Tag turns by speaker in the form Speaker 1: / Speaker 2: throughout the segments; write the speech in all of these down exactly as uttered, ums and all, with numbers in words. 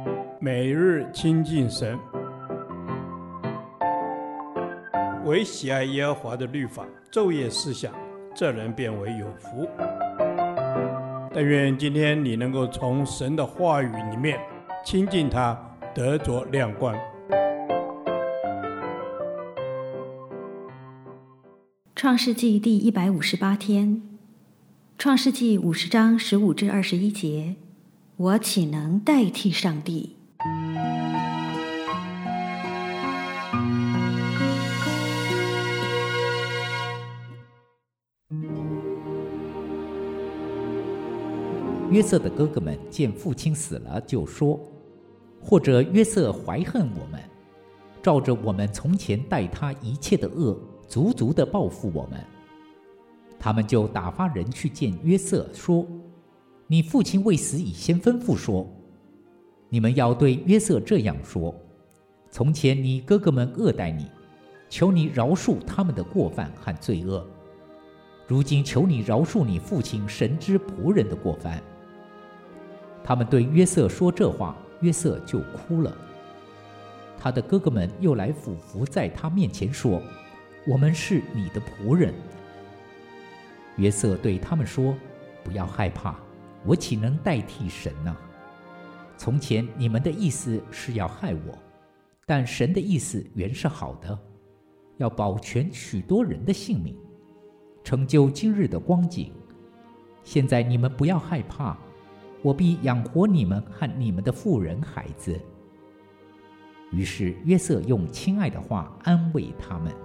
Speaker 1: 每日亲近神，唯喜爱耶和华的律法，昼夜思想，这人变为有福。但愿今天你能够从神的话语里面亲近他，得着亮光。
Speaker 2: 创世纪第一百五十八天，创世纪五十章十五至二十一节，我岂能代替上帝？
Speaker 3: 约瑟的哥哥们见父亲死了，就说：或者约瑟怀恨我们，照着我们从前待他一切的恶，足足的报复我们。他们就打发人去见约瑟，说：你父亲未死以先吩咐说，你们要对约瑟这样说：从前你哥哥们恶待你，求你饶恕他们的过犯和罪恶，如今求你饶恕你父亲神之仆人的过犯。他们对约瑟说这话，约瑟就哭了。他的哥哥们又来俯伏在他面前说：我们是你的仆人。约瑟对他们说：不要害怕，我岂能代替神呢？从前你们的意思是要害我，但神的意思原是好的，要保全许多人的性命，成就今日的光景。现在你们不要害怕，我必养活你们和你们的妇人孩子。于是约瑟用亲爱的话安慰他们。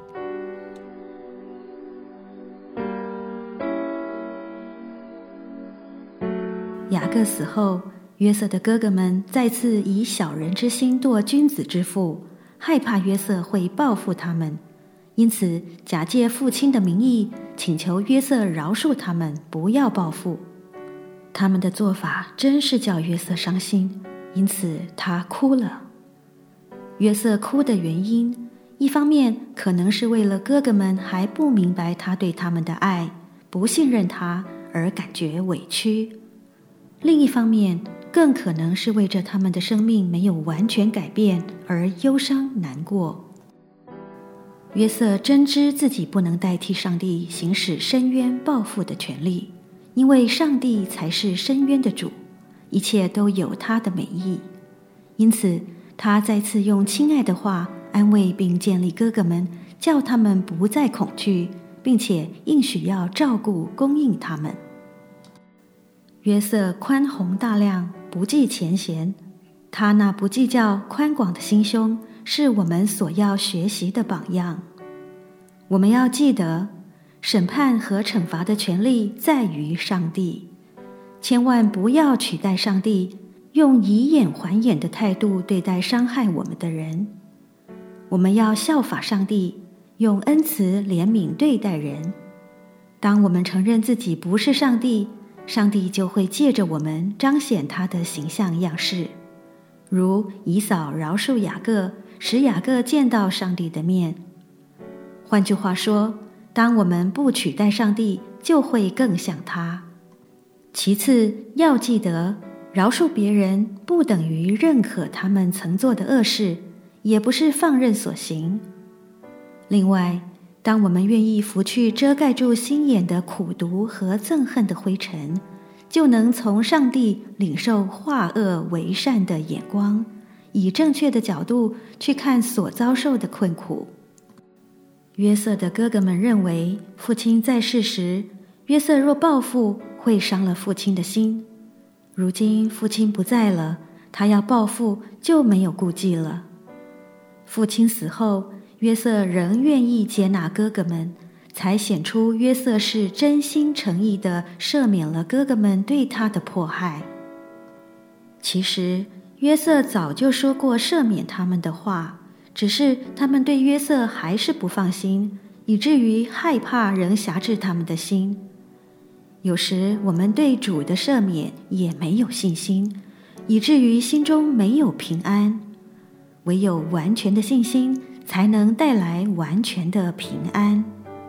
Speaker 2: 雅各死后，约瑟的哥哥们再次以小人之心堕君子之腹，害怕约瑟会报复他们，因此假借父亲的名义，请求约瑟饶恕他们，不要报复。他们的做法真是叫约瑟伤心，因此他哭了。约瑟哭的原因，一方面可能是为了哥哥们还不明白他对他们的爱，不信任他而感觉委屈；另一方面，更可能是为着他们的生命没有完全改变而忧伤难过。约瑟真知自己不能代替上帝行使伸冤报复的权利，因为上帝才是伸冤的主，一切都有他的美意。因此他再次用亲爱的话安慰并建立哥哥们，叫他们不再恐惧，并且应许要照顾供应他们。约瑟宽宏大量，不计前嫌，他那不计较宽广的心胸是我们所要学习的榜样。我们要记得，审判和惩罚的权利在于上帝，千万不要取代上帝，用以眼还眼的态度对待伤害我们的人。我们要效法上帝，用恩慈怜悯对待人。当我们承认自己不是上帝，上帝就会借着我们彰显他的形象样式，如以扫饶恕雅各，使雅各见到上帝的面。换句话说，当我们不取代上帝，就会更像他。其次，要记得饶恕别人不等于认可他们曾做的恶事，也不是放任所行。另外，当我们愿意拂去遮盖住心眼的苦毒和憎恨的灰尘，就能从上帝领受化恶为善的眼光，以正确的角度去看所遭受的困苦。约瑟的哥哥们认为，父亲在世时，约瑟若报复，会伤了父亲的心。如今父亲不在了，他要报复就没有顾忌了。父亲死后，约瑟仍愿意接纳哥哥们，才显出约瑟是真心诚意地赦免了哥哥们对他的迫害。其实约瑟早就说过赦免他们的话，只是他们对约瑟还是不放心，以至于害怕仍辖制他们的心。有时我们对主的赦免也没有信心，以至于心中没有平安。唯有完全的信心，才能带来完全的平安。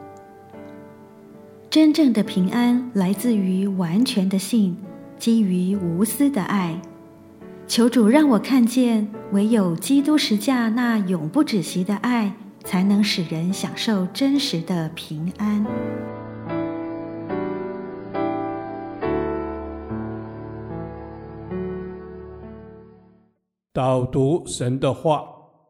Speaker 2: 真正的平安来自于完全的信，基于无私的爱。 求主让我看见，唯有基督十架那永不止息的爱，才能使人享受真实的平安。
Speaker 1: 导读神的话。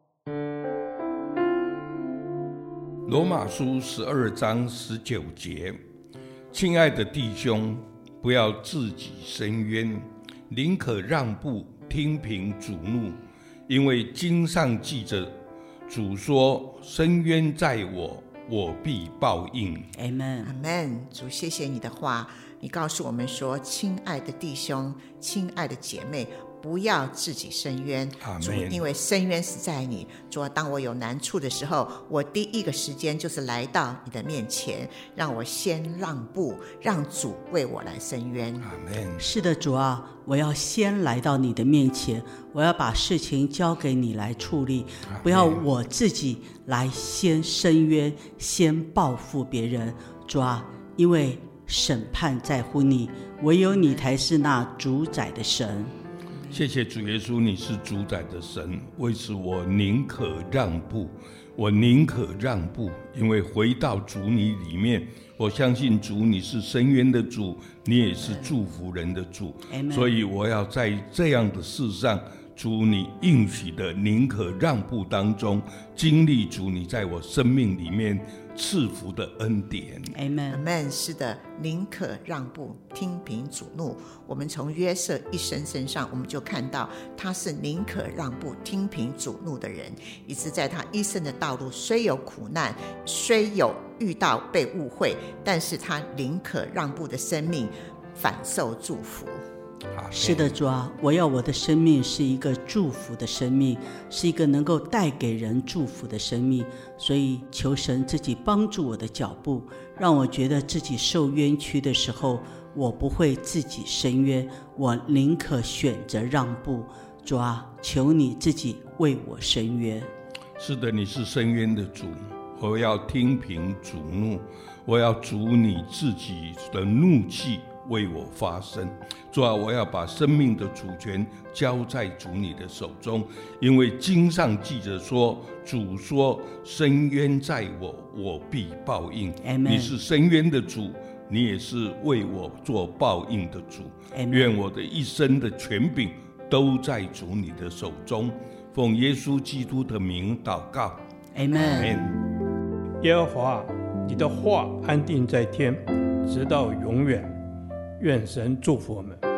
Speaker 4: 罗马书十二章十九节，亲爱的弟兄，不要自己伸冤，宁可让步，听凭主怒，因为经上记着，主说：伸冤在我，我必报应。
Speaker 5: Amen。
Speaker 6: Amen。 主，谢谢你的话，你告诉我们说，亲爱的弟兄，亲爱的姐妹，不要自己伸冤。主，因为伸冤是在你。主，当我有难处的时候，我第一个时间就是来到你的面前，让我先让步，让主为我来伸冤。
Speaker 5: 是的，主啊，我要先来到你的面前，我要把事情交给你来处理，不要我自己来先伸冤，先报复别人。主啊，因为审判在乎你，唯有你才是那主宰的神。
Speaker 4: 谢谢主耶稣，你是主宰的神，为此我宁可让步，我宁可让步，因为回到主你里面，我相信主你是伸冤的主，你也是祝福人的主，所以我要在这样的事上，主你应许的宁可让步当中，经历主你在我生命里面赐福的恩典。
Speaker 5: Amen。
Speaker 6: Amen。 是的，宁可让步，听凭主怒。我们从约瑟一生身上，我们就看到他是宁可让步，听凭主怒的人，以致在他一生的道路虽有苦难，虽有遇到被误会，但是他宁可让步的生命反受祝福。
Speaker 5: 是的，主啊，我要我的生命是一个祝福的生命，是一个能够带给人祝福的生命，所以求神自己帮助我的脚步，让我觉得自己受冤屈的时候，我不会自己伸冤，我宁可选择让步。主啊，求你自己为我伸冤。
Speaker 4: 是的，你是伸冤的主，我要听凭主怒，我要主你自己的怒气为我发声。主啊，我要把生命的主权交在主你的手中，因为经上记着说，主说：伸冤在我，我必报应。
Speaker 5: Amen。
Speaker 4: 你是伸冤的主，你也是为我做报应的主。
Speaker 5: Amen。
Speaker 4: 愿我的一生的权柄都在主你的手中，奉耶稣基督的名祷告。
Speaker 5: Amen。
Speaker 1: 耶和华，你的话安定在天，直到永远。愿神祝福我们。